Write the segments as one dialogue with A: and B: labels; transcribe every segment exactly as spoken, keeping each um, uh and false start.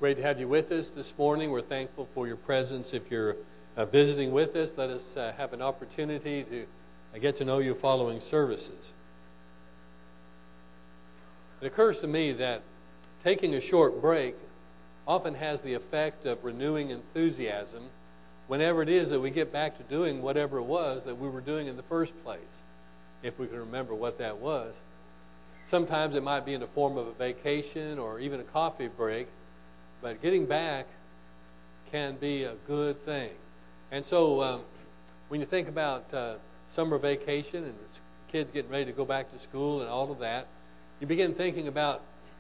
A: Great to have you with us this morning. We're thankful for your presence. If you're uh, visiting with us, let us uh, have an opportunity to uh, get to know you following services. It occurs to me that taking a short break often has the effect of renewing enthusiasm whenever it is that we get back to doing whatever it was that we were doing in the first place, if we can remember what that was. Sometimes it might be in the form of a vacation or even a coffee break, but getting back can be a good thing. And so um, when you think about uh, summer vacation and the kids getting ready to go back to school and all of that, you begin thinking about,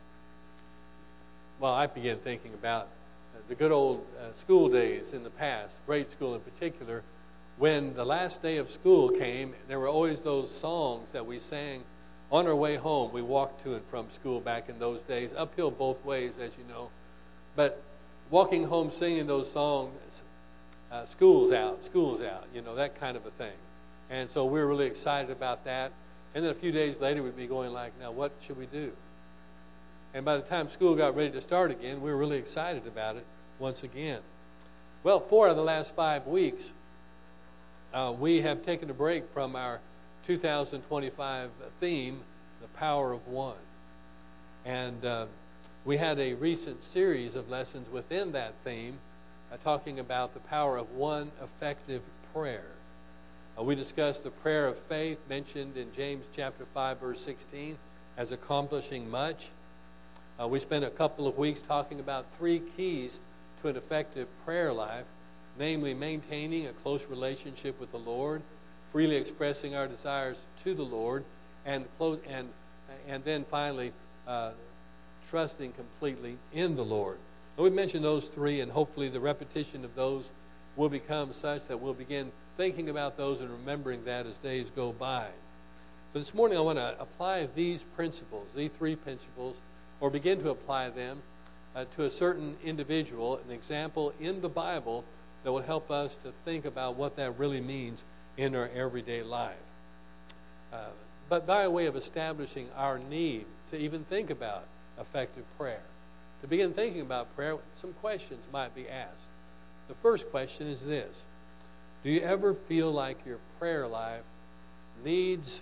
A: well, I began thinking about uh, the good old uh, school days in the past, grade school in particular. When the last day of school came, there were always those songs that we sang on our way home. We walked to and from school back in those days, uphill both ways, as you know. But walking home singing those songs, uh, school's out, school's out, you know, that kind of a thing. And so we were really excited about that. And then a few days later, we'd be going like, now what should we do? And by the time school got ready to start again, we were really excited about it once again. Well, four out of the last five weeks, uh, we have taken a break from our two thousand twenty-five theme, The Power of One. And uh, we had a recent series of lessons within that theme uh, talking about the power of one effective prayer. Uh, we discussed the prayer of faith mentioned in James chapter five, verse sixteen, as accomplishing much. Uh, we spent a couple of weeks talking about three keys to an effective prayer life, namely maintaining a close relationship with the Lord, freely expressing our desires to the Lord, and close, and and then finally uh, trusting completely in the Lord. And we mentioned those three, and hopefully the repetition of those will become such that we'll begin thinking about those and remembering that as days go by. But this morning I want to apply these principles, these three principles, or begin to apply them uh, to a certain individual, an example in the Bible that will help us to think about what that really means in our everyday life. Uh, but by way of establishing our need to even think about effective prayer, to begin thinking about prayer, some questions might be asked. The first question is this: do you ever feel like your prayer life needs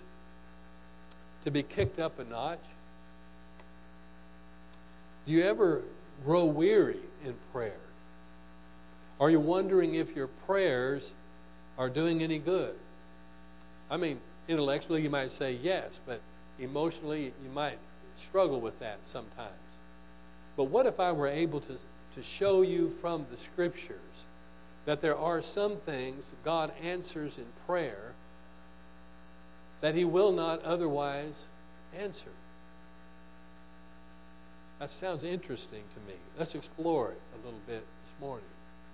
A: to be kicked up a notch? Do you ever grow weary in prayer? Are you wondering if your prayers are doing any good? I mean, intellectually you might say yes, but emotionally you might struggle with that sometimes. But what if I were able to, to show you from the Scriptures that there are some things God answers in prayer that He will not otherwise answer? That sounds interesting to me. Let's explore it a little bit this morning.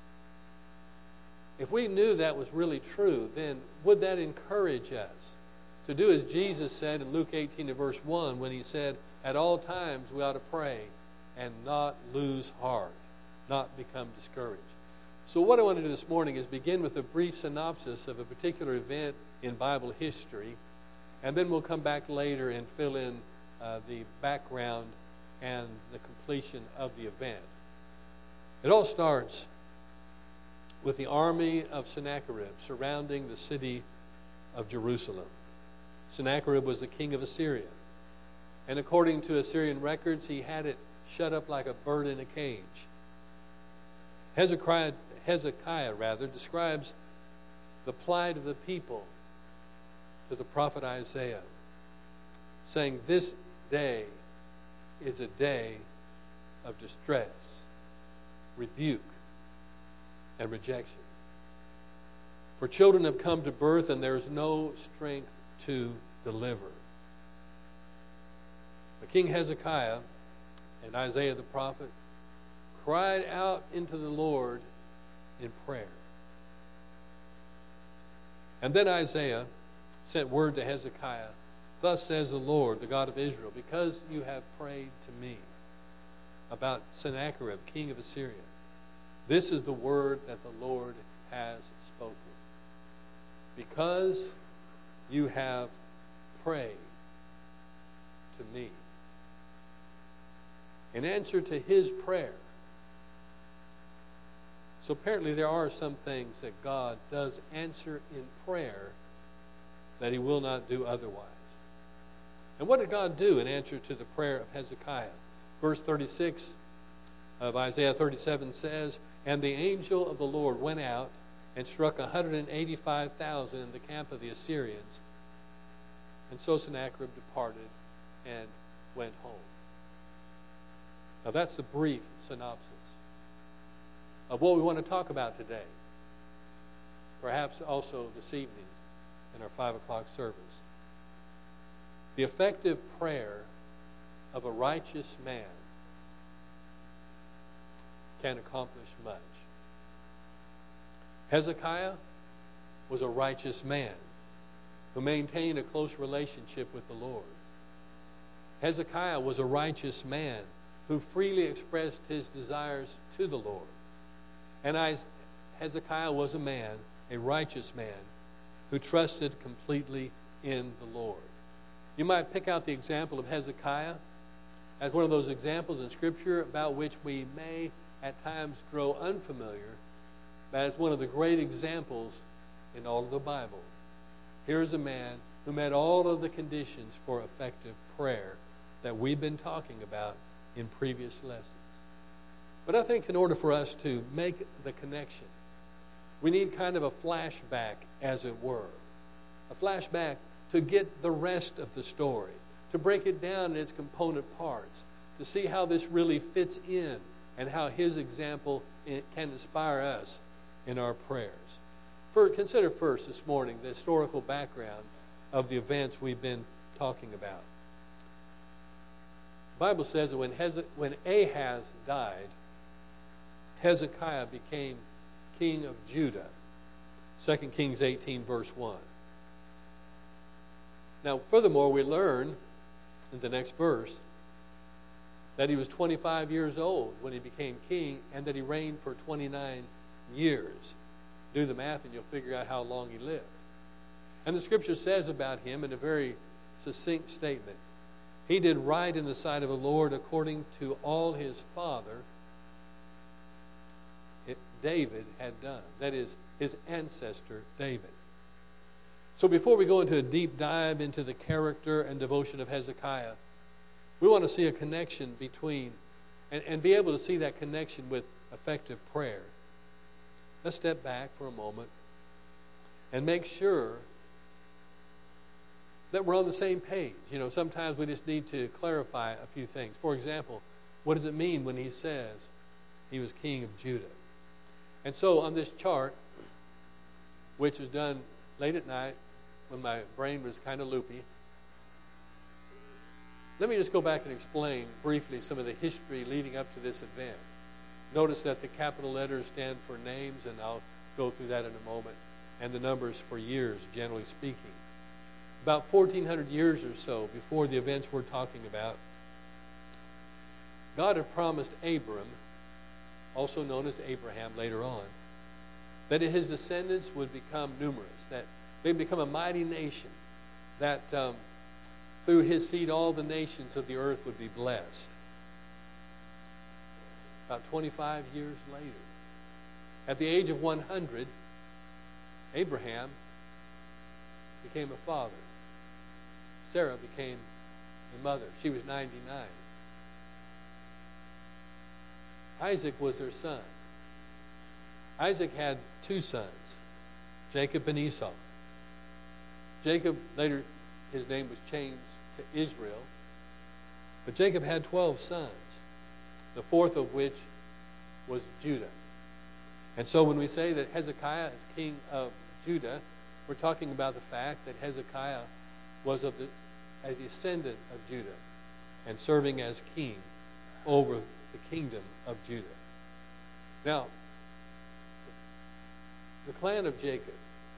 A: If we knew that was really true, then would that encourage us to do as Jesus said in Luke eighteen and verse one when He said, at all times we ought to pray and not lose heart, not become discouraged. So what I want to do this morning is begin with a brief synopsis of a particular event in Bible history, and then we'll come back later and fill in uh, the background and the completion of the event. It all starts with the army of Sennacherib surrounding the city of Jerusalem. Sennacherib was the king of Assyria. And according to Assyrian records, he had it shut up like a bird in a cage. Hezekiah, Hezekiah rather, describes the plight of the people to the prophet Isaiah, saying, this day is a day of distress, rebuke, and rejection. For children have come to birth, and there is no strength to deliver. But King Hezekiah and Isaiah the prophet cried out into the Lord in prayer. And then Isaiah sent word to Hezekiah, thus says the Lord, the God of Israel, because you have prayed to me about Sennacherib, king of Assyria, this is the word that the Lord has spoken. Because you have prayed to me. In answer to his prayer, So apparently there are some things that God does answer in prayer that he will not do otherwise. And what did God do in answer to the prayer of Hezekiah? Verse thirty-six of Isaiah thirty-seven says, "And the angel of the Lord went out and struck one hundred eighty-five thousand in the camp of the Assyrians. And so Sennacherib departed and went home." Now that's the brief synopsis of what we want to talk about today. Perhaps also this evening in our five o'clock service. The effective prayer of a righteous man can accomplish much. Hezekiah was a righteous man who maintained a close relationship with the Lord. Hezekiah was a righteous man who freely expressed his desires to the Lord. And Hezekiah was a man, a righteous man, who trusted completely in the Lord. You might pick out the example of Hezekiah as one of those examples in Scripture about which we may at times grow unfamiliar, but as one of the great examples in all of the Bible. Here's a man who met all of the conditions for effective prayer that we've been talking about in previous lessons. But I think in order for us to make the connection, we need kind of a flashback, as it were. A flashback to get the rest of the story, to break it down in its component parts, to see how this really fits in and how his example can inspire us in our prayers. For, consider first this morning the historical background of the events we've been talking about. The Bible says that when, Heze- when Ahaz died, Hezekiah became king of Judah. Second Kings eighteen, verse one. Now, furthermore, we learn in the next verse that he was twenty-five years old when he became king and that he reigned for twenty-nine years. Do the math and you'll figure out how long he lived. And the Scripture says about him in a very succinct statement, "He did right in the sight of the Lord according to all his father David had done." That is, his ancestor David. So before we go into a deep dive into the character and devotion of Hezekiah, we want to see a connection between, and, and be able to see that connection with effective prayer. Let's step back for a moment and make sure that we're on the same page. You know, sometimes we just need to clarify a few things. For example, what does it mean when he says he was king of Judah? And so on this chart, which was done late at night when my brain was kind of loopy, let me just go back and explain briefly some of the history leading up to this event. Notice that the capital letters stand for names, and I'll go through that in a moment, and the numbers for years, generally speaking. About fourteen hundred years or so before the events we're talking about, God had promised Abram, also known as Abraham later on, that his descendants would become numerous, that they'd become a mighty nation, that um, through his seed all the nations of the earth would be blessed. About twenty-five years later, at the age of one hundred, Abraham became a father. Sarah became a mother. She was ninety-nine. Isaac was their son. Isaac had two sons, Jacob and Esau. Jacob, later his name was changed to Israel. But Jacob had twelve sons, the fourth of which was Judah. And so when we say that Hezekiah is king of Judah, we're talking about the fact that Hezekiah was of the, a descendant of Judah and serving as king over the kingdom of Judah. Now, the clan of Jacob,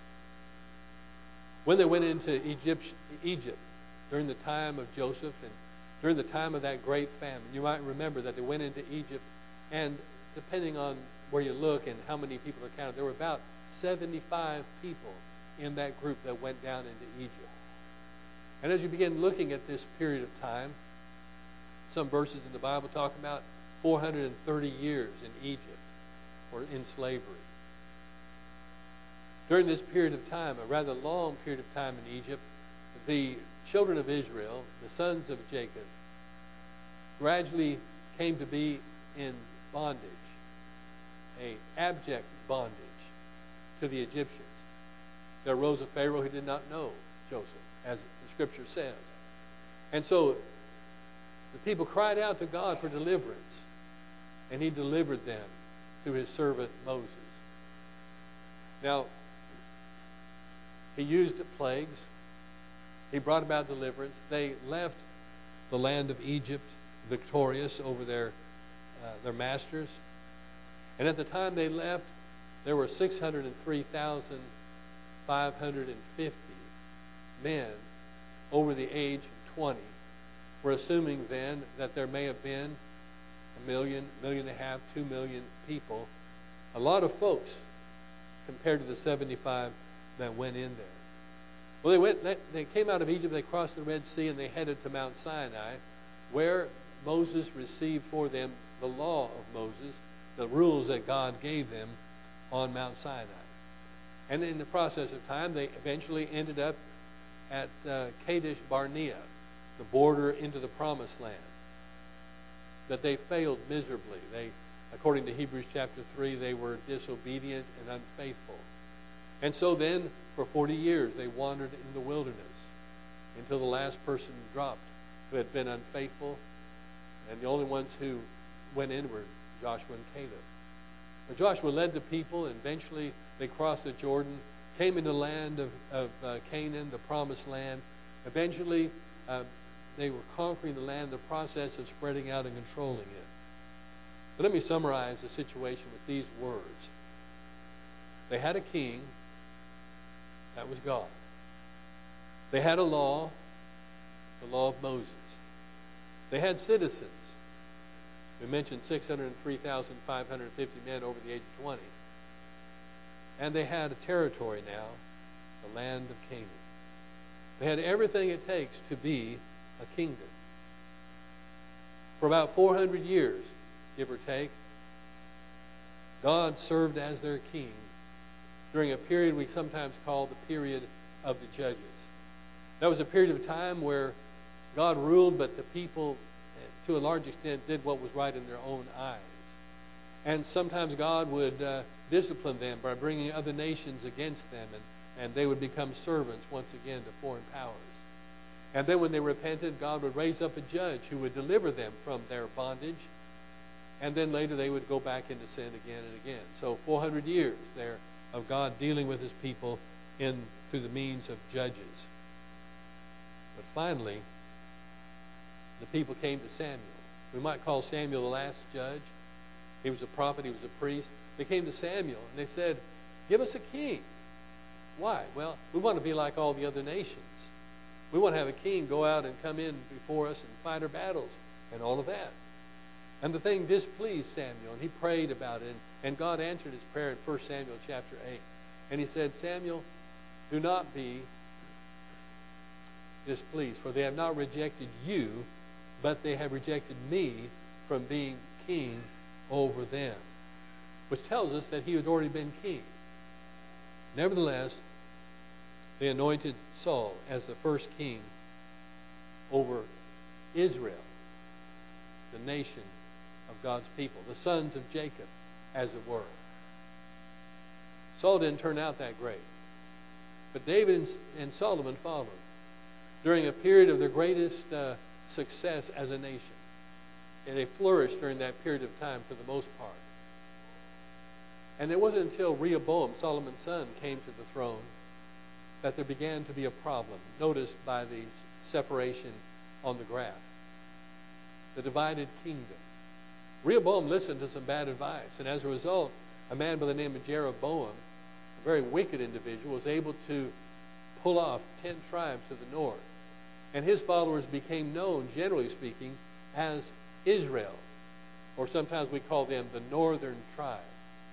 A: when they went into Egypt, Egypt during the time of Joseph and during the time of that great famine, you might remember that they went into Egypt, and depending on where you look and how many people are counted, there were about seventy-five people in that group that went down into Egypt. And as you begin looking at this period of time, some verses in the Bible talk about four hundred thirty years in Egypt. or in slavery. During this period of time, a rather long period of time in Egypt, the children of Israel, the sons of Jacob, gradually came to be in bondage, a abject bondage to the Egyptians. There arose a Pharaoh who did not know Joseph, as the Scripture says. And so the people cried out to God for deliverance, and He delivered them through His servant Moses. Now, He used plagues. He brought about deliverance. They left the land of Egypt victorious over their uh, their masters. And at the time they left, there were six hundred three thousand five hundred fifty men over the age of twenty. We're assuming then that there may have been a million, million and a half, two million people. A lot of folks compared to the seventy-five that went in there. Well, they went. They came out of Egypt. They crossed the Red Sea and they headed to Mount Sinai, where Moses received for them the law of Moses, the rules that God gave them on Mount Sinai. And in the process of time, they eventually ended up at uh, Kadesh Barnea, the border into the Promised Land. That they failed miserably. They, according to Hebrews chapter three, they were disobedient and unfaithful. And so then, for forty years, they wandered in the wilderness until the last person dropped who had been unfaithful. And the only ones who went in were Joshua and Caleb. But Joshua led the people, and eventually they crossed the Jordan, came into the land of, of uh, Canaan, the promised land. Eventually, uh, they were conquering the land in the process of spreading out and controlling it. But let me summarize the situation with these words. They had a king. That was God. They had a law, the law of Moses. They had citizens. We mentioned six hundred three thousand five hundred fifty men over the age of twenty. And they had a territory now, the land of Canaan. They had everything it takes to be a kingdom. For about four hundred years, give or take, God served as their king during a period we sometimes call the period of the judges. That was a period of time where God ruled, but the people, to a large extent, did what was right in their own eyes. And sometimes God would uh, discipline them by bringing other nations against them, and, and they would become servants once again to foreign powers. And then when they repented, God would raise up a judge who would deliver them from their bondage, and then later they would go back into sin again and again. So four hundred years there of God dealing with His people in through the means of judges. But finally, the people came to Samuel. We might call Samuel the last judge. He was a prophet. He was a priest. They came to Samuel and they said, "Give us a king." Why? Well, we want to be like all the other nations. We want to have a king go out and come in before us and fight our battles and all of that. And the thing displeased Samuel, and he prayed about it, and, and God answered his prayer in First Samuel chapter eight. And He said, "Samuel, do not be displeased, for they have not rejected you, but they have rejected me from being king over them." Which tells us that he had already been king. Nevertheless, they anointed Saul as the first king over Israel, the nation of God's people, the sons of Jacob, as it were. Saul didn't turn out that great. But David and Solomon followed during a period of their greatest uh, success as a nation. And they flourished during that period of time for the most part. And it wasn't until Rehoboam, Solomon's son, came to the throne that there began to be a problem, noticed by the separation on the graph. The divided kingdom. Rehoboam listened to some bad advice, and as a result, a man by the name of Jeroboam, a very wicked individual, was able to pull off ten tribes to the north. And his followers became known, generally speaking, as Israel, or sometimes we call them the northern tribe.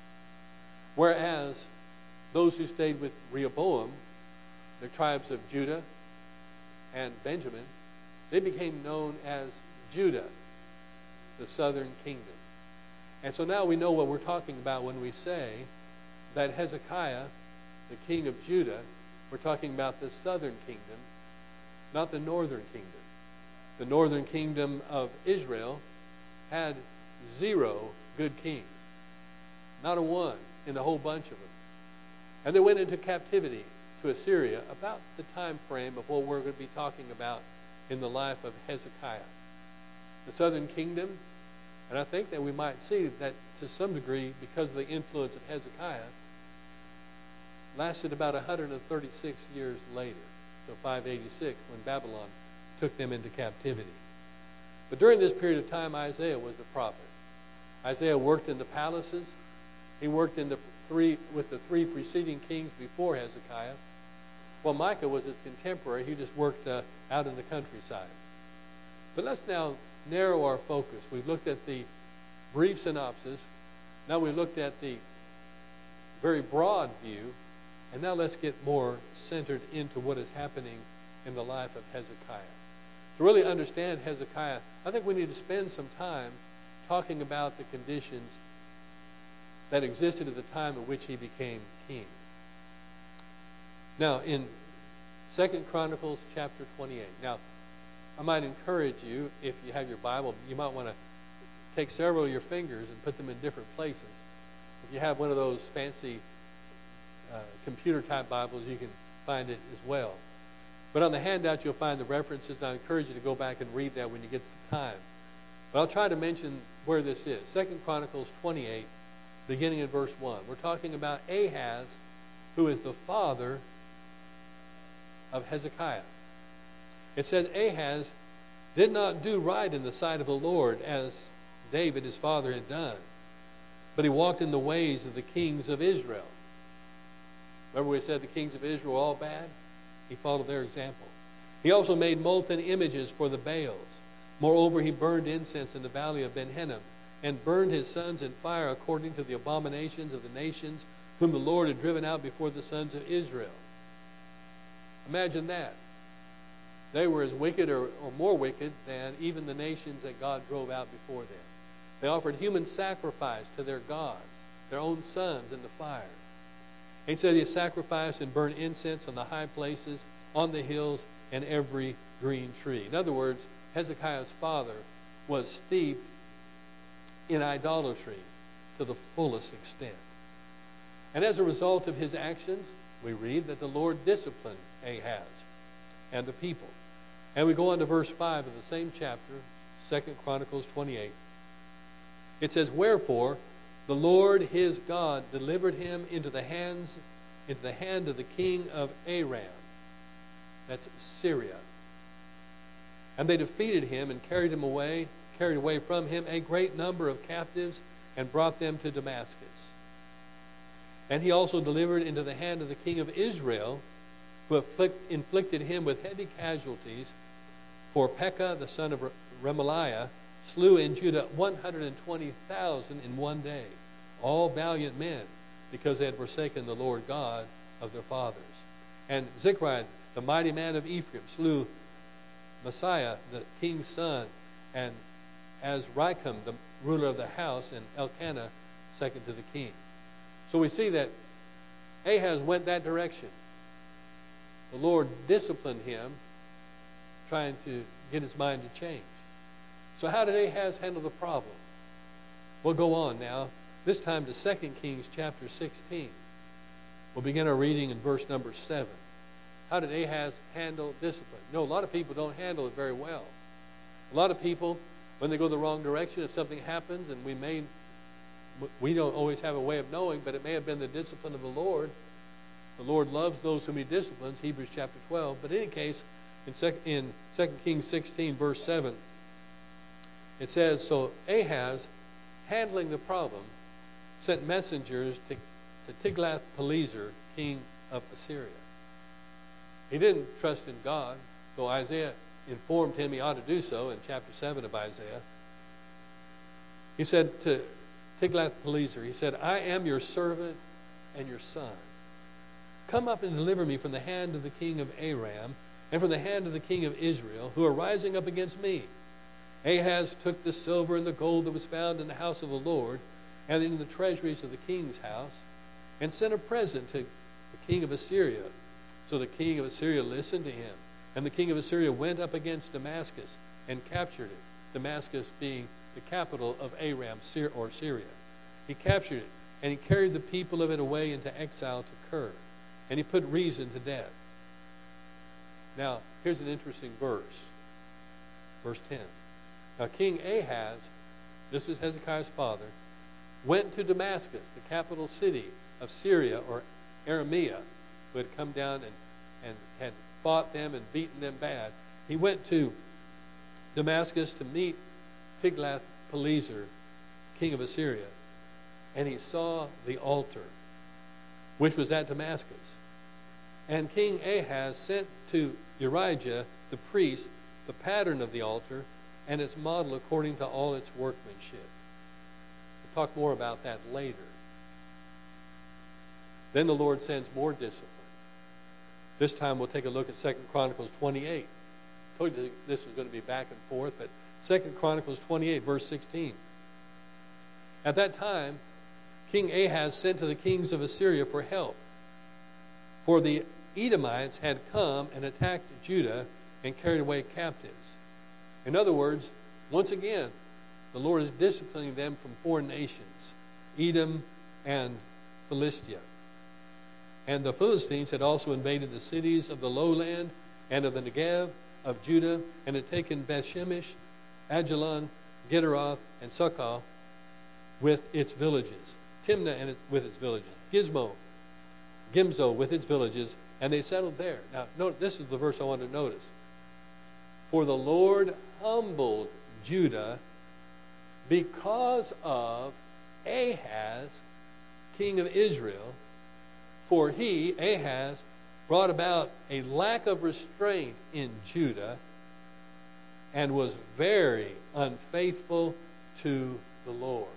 A: Whereas those who stayed with Rehoboam, the tribes of Judah and Benjamin, they became known as Judah, the southern kingdom. And so now we know what we're talking about when we say that Hezekiah, the king of Judah, we're talking about the southern kingdom, not the northern kingdom. The northern kingdom of Israel had zero good kings, not a one in the whole bunch of them. And they went into captivity to Assyria about the time frame of what we're going to be talking about in the life of Hezekiah. The southern kingdom, and I think that we might see that to some degree, because of the influence of Hezekiah, lasted about one hundred thirty-six years later, to five eighty-six, when Babylon took them into captivity. But during this period of time, Isaiah was the prophet. Isaiah worked in the palaces. He worked in the three with the three preceding kings before Hezekiah. Well, Micah was its contemporary. He just worked uh, out in the countryside. But let's now narrow our focus. We've looked at the brief synopsis. Now we looked at the very broad view. And now let's get more centered into what is happening in the life of Hezekiah. To really understand Hezekiah, I think we need to spend some time talking about the conditions that existed at the time in which he became king. Now, in Second Chronicles chapter twenty-eight. Now, I might encourage you, if you have your Bible, you might want to take several of your fingers and put them in different places. If you have one of those fancy uh, computer-type Bibles, you can find it as well. But on the handout, you'll find the references. I encourage you to go back and read that when you get the time. But I'll try to mention where this is. Second Chronicles twenty-eight, beginning in verse one. We're talking about Ahaz, who is the father of Hezekiah. It says, Ahaz did not do right in the sight of the Lord as David, his father, had done, but he walked in the ways of the kings of Israel. Remember we said the kings of Israel were all bad? He followed their example. He also made molten images for the Baals. Moreover, he burned incense in the valley of Ben Hinnom, and burned his sons in fire according to the abominations of the nations whom the Lord had driven out before the sons of Israel. Imagine that. They were as wicked or, or more wicked than even the nations that God drove out before them. They offered human sacrifice to their gods, their own sons, in the fire. He said he sacrificed and burned incense on the high places, on the hills, and every green tree. In other words, Hezekiah's father was steeped in idolatry to the fullest extent. And as a result of his actions, we read that the Lord disciplined Ahaz and the people. And we go on to verse five of the same chapter, Second Chronicles twenty-eight. It says, Wherefore the Lord his God delivered him into the hands into the hand of the king of Aram. That's Syria. And they defeated him and carried him away, carried away from him a great number of captives and brought them to Damascus. And he also delivered into the hand of the king of Israel, who afflict, inflicted him with heavy casualties. For Pekah, the son of Remaliah, slew in Judah one hundred twenty thousand in one day, all valiant men, because they had forsaken the Lord God of their fathers. And Zechariah, the mighty man of Ephraim, slew Messiah, the king's son, and Azrikam, the ruler of the house, and Elkanah, second to the king. So we see that Ahaz went that direction. The Lord disciplined him, trying to get his mind to change. So how did Ahaz handle the problem? We'll go on now, this time to Second Kings chapter sixteen. We'll begin our reading in verse number seven. How did Ahaz handle discipline? You know, a lot of people don't handle it very well. A lot of people, when they go the wrong direction, if something happens, and we may, we don't always have a way of knowing, but it may have been the discipline of the Lord. The Lord loves those whom he disciplines, Hebrews chapter twelve. But in any case, in Second, in Second Kings sixteen, verse seven, it says, So Ahaz, handling the problem, sent messengers to, to Tiglath-Pileser, king of Assyria. He didn't trust in God, though Isaiah informed him he ought to do so in chapter seven of Isaiah. He said to Tiglath-Pileser, he said, I am your servant and your son. Come up and deliver me from the hand of the king of Aram and from the hand of the king of Israel, who are rising up against me. Ahaz took the silver and the gold that was found in the house of the Lord, and in the treasuries of the king's house, and sent a present to the king of Assyria. So the king of Assyria listened to him. And the king of Assyria went up against Damascus and captured it, Damascus being the capital of Aram or Syria. He captured it, and he carried the people of it away into exile to Kir, and he put Rezin to death. Now, here's an interesting verse. Verse ten. Now, King Ahaz, this is Hezekiah's father, went to Damascus, the capital city of Syria or Aramea, who had come down and, and had fought them and beaten them bad. He went to Damascus to meet Tiglath-Pileser, king of Assyria, and he saw the altar, which was at Damascus. And King Ahaz sent to Urijah the priest the pattern of the altar and its model according to all its workmanship. We'll talk more about that later. Then the Lord sends more discipline. This time we'll take a look at Second Chronicles twenty-eight. I told you this was going to be back and forth, but Second Chronicles twenty-eight, verse sixteen. At that time, King Ahaz sent to the kings of Assyria for help, for the Edomites had come and attacked Judah and carried away captives. In other words, once again, the Lord is disciplining them from foreign nations, Edom and Philistia. And the Philistines had also invaded the cities of the lowland and of the Negev of Judah, and had taken Bethshemesh, Ajalon, Gederoth, and Succoth with its villages, Timnah and it, with its villages, Gizmo, Gimzo with its villages, and they settled there. Now, note, this is the verse I want to notice. For the Lord humbled Judah because of Ahaz, king of Israel, for he, Ahaz, brought about a lack of restraint in Judah and was very unfaithful to the Lord.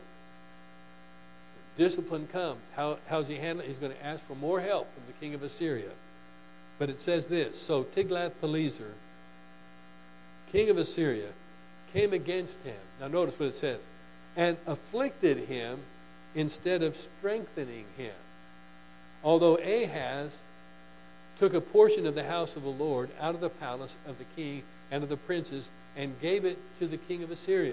A: So discipline comes. How, how's he handle it? He's going to ask for more help from the king of Assyria. But it says this, so Tiglath-Pileser, king of Assyria, came against him. Now notice what it says. And afflicted him instead of strengthening him. Although Ahaz took a portion of the house of the Lord out of the palace of the king and of the princes and gave it to the king of Assyria.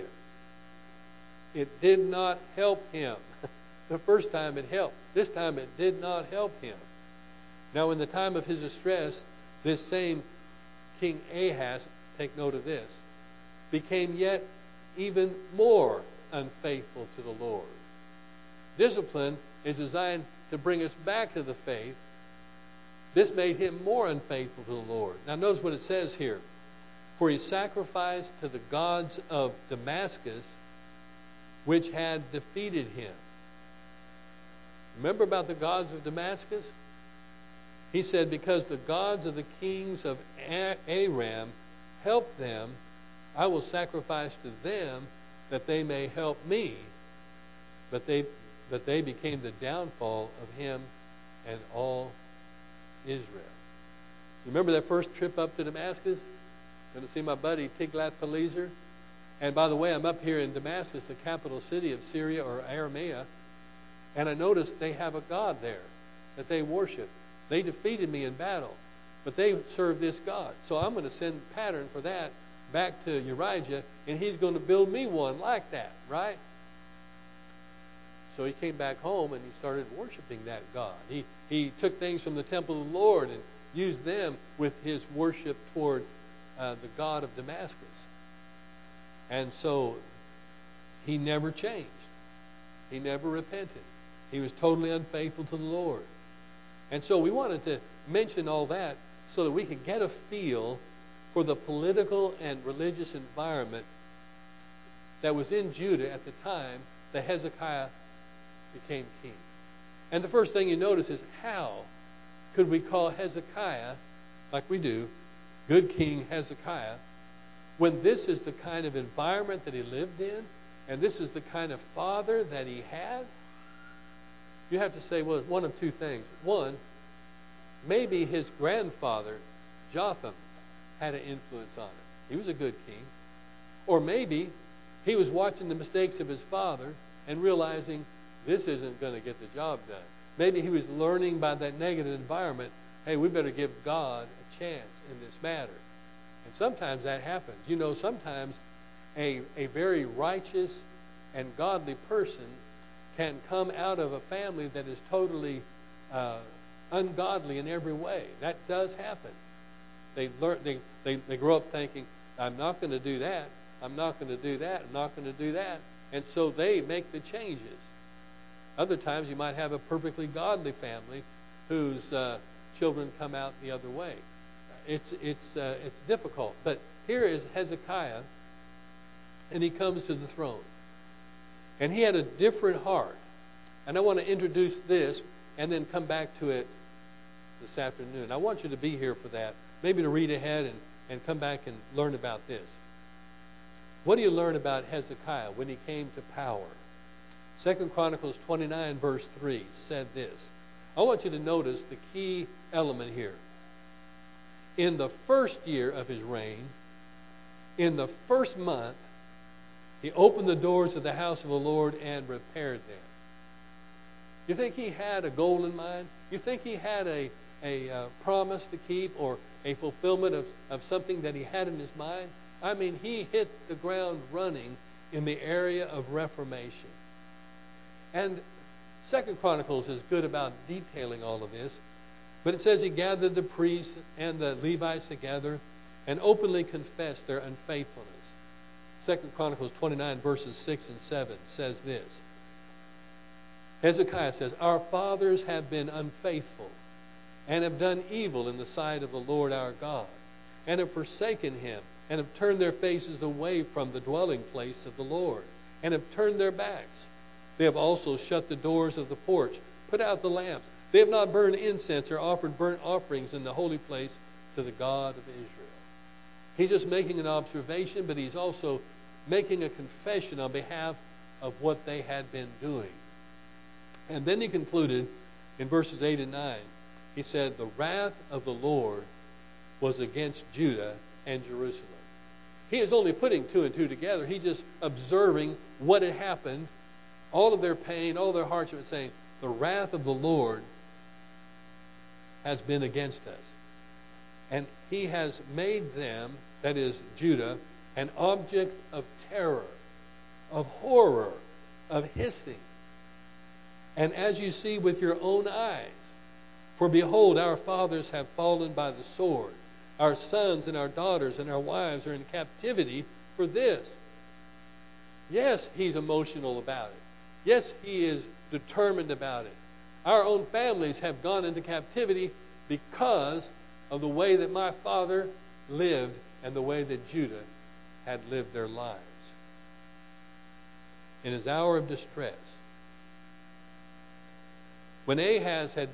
A: It did not help him. The first time it helped. This time it did not help him. Now in the time of his distress, this same King Ahaz, take note of this, became yet even more unfaithful to the Lord. Discipline is designed to bring us back to the faith. This made him more unfaithful to the Lord. Now notice what it says here. For he sacrificed to the gods of Damascus, which had defeated him. Remember about the gods of Damascus? He said, because the gods of the kings of Aram helped them, I will sacrifice to them that they may help me. But they, but they became the downfall of him and all Israel. Remember that first trip up to Damascus? Going to see my buddy Tiglath-Pileser. And by the way, I'm up here in Damascus, the capital city of Syria or Aramea, and I noticed they have a god there that they worship. They defeated me in battle, but they serve this God. So I'm going to send a pattern for that back to Urijah, and he's going to build me one like that, right? So he came back home and he started worshiping that God. He, he took things from the temple of the Lord and used them with his worship toward uh, the God of Damascus. And so he never changed. He never repented. He was totally unfaithful to the Lord. And so we wanted to mention all that so that we could get a feel for the political and religious environment that was in Judah at the time that Hezekiah became king. And the first thing you notice is, how could we call Hezekiah, like we do, good King Hezekiah, when this is the kind of environment that he lived in, and this is the kind of father that he had? You have to say, well, one of two things. One, maybe his grandfather, Jotham, had an influence on it. He was a good king. Or maybe he was watching the mistakes of his father and realizing this isn't going to get the job done. Maybe he was learning by that negative environment, hey, we better give God a chance in this matter. And sometimes that happens. You know, sometimes a, a very righteous and godly person can come out of a family that is totally uh, ungodly in every way. That does happen. They learn. They, they, they grow up thinking, I'm not going to do that. I'm not going to do that. I'm not going to do that. And so they make the changes. Other times you might have a perfectly godly family whose uh, children come out the other way. It's, it's, uh, it's difficult. But here is Hezekiah, and he comes to the throne. And he had a different heart. And I want to introduce this and then come back to it this afternoon. I want you to be here for that. Maybe to read ahead and, and come back and learn about this. What do you learn about Hezekiah when he came to power? Second Chronicles twenty-nine, verse three said this. I want you to notice the key element here. In the first year of his reign, in the first month, he opened the doors of the house of the Lord and repaired them. You think he had a goal in mind? You think he had a, a uh, promise to keep or a fulfillment of, of something that he had in his mind? I mean, he hit the ground running in the area of reformation. And Second Chronicles is good about detailing all of this. But it says he gathered the priests and the Levites together and openly confessed their unfaithfulness. Second Chronicles twenty-nine, verses six and seven says this. Hezekiah says, our fathers have been unfaithful and have done evil in the sight of the Lord our God, and have forsaken him, and have turned their faces away from the dwelling place of the Lord, and have turned their backs. They have also shut the doors of the porch, put out the lamps. They have not burned incense or offered burnt offerings in the holy place to the God of Israel. He's just making an observation, but he's also making a confession on behalf of what they had been doing. And then he concluded in verses eight and nine, he said, the wrath of the Lord was against Judah and Jerusalem. He is only putting two and two together. He's just observing what had happened, all of their pain, all of their hardship, and saying, the wrath of the Lord has been against us. And he has made them, that is Judah, an object of terror, of horror, of hissing. And as you see with your own eyes, for behold, our fathers have fallen by the sword. Our sons and our daughters and our wives are in captivity for this. Yes, he's emotional about it. Yes, he is determined about it. Our own families have gone into captivity because of the way that my father lived and the way that Judah had lived their lives. In his hour of distress, when Ahaz had,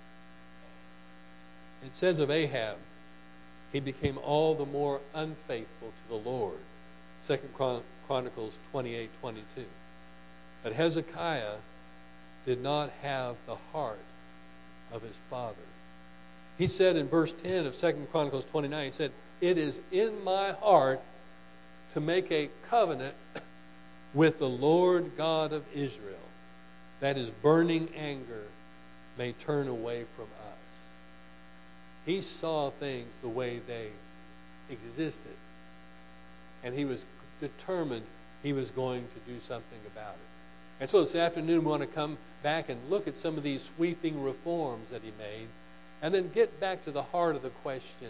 A: it says of Ahab, he became all the more unfaithful to the Lord. Second Chronicles twenty-eight twenty-two. But Hezekiah did not have the heart of his father. He said in verse ten of Second Chronicles twenty-nine, he said, it is in my heart to make a covenant with the Lord God of Israel, that his burning anger may turn away from us. He saw things the way they existed, and he was determined he was going to do something about it. And so this afternoon we want to come back and look at some of these sweeping reforms that he made, and then get back to the heart of the question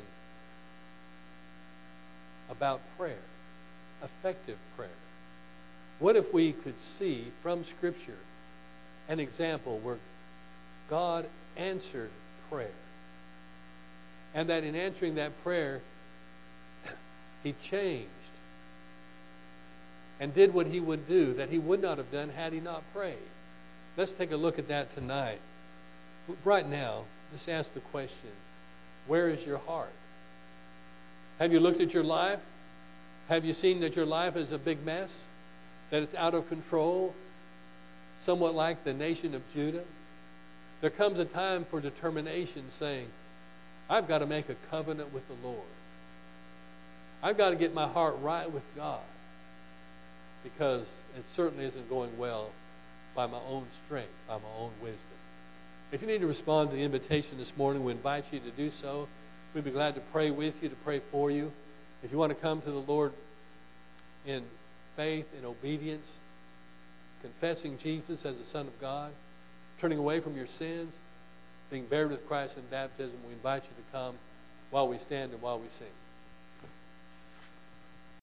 A: about prayer, effective prayer. What if we could see from Scripture an example where God answered prayer, and that in answering that prayer, he changed and did what he would do that he would not have done had he not prayed? Let's take a look at that tonight. Right now, let's ask the question, where is your heart? Have you looked at your life? Have you seen that your life is a big mess? That it's out of control? Somewhat like the nation of Judah? There comes a time for determination, saying, I've got to make a covenant with the Lord. I've got to get my heart right with God, because it certainly isn't going well by my own strength, by my own wisdom. If you need to respond to the invitation this morning, we invite you to do so. We'd be glad to pray with you, to pray for you. If you want to come to the Lord in faith, in obedience, confessing Jesus as the Son of God, turning away from your sins, being buried with Christ in baptism, we invite you to come while we stand and while we sing.